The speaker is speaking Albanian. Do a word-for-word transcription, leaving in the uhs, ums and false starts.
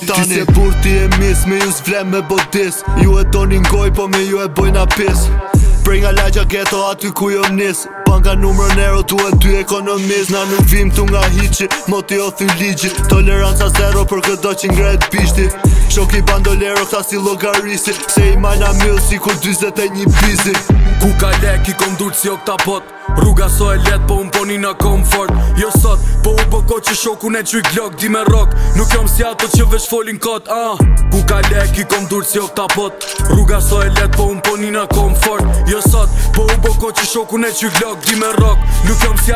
tani Ti se bur ti e mis, me ju s'vlem me bodis Ju e doni ngoj, po me ju e bojna pis Prej nga lagja ghetto aty ku jom nis Banka numër nero tu e dy ekonomis Na nuk vim tu nga hiqi, moti o thy ligji Toleranca zero për këdo që ngret bishti Shoki bandolero këta si logarisi Se i majna mil si ku dyzet e një bizi Ku ka lek i kom dur si o këta pot Rruga so e let po unë poni na komfort Jo sot, po u bëko që shoku ne qyj glok di me rock Nuk jom si ato që veç folin kot uh. Ku ka lek i kom dur si o këta pot Rruga so e let po unë poni na komfort Jo sot, po u bëko që shoku ne qyj glok di me rock Nuk jom si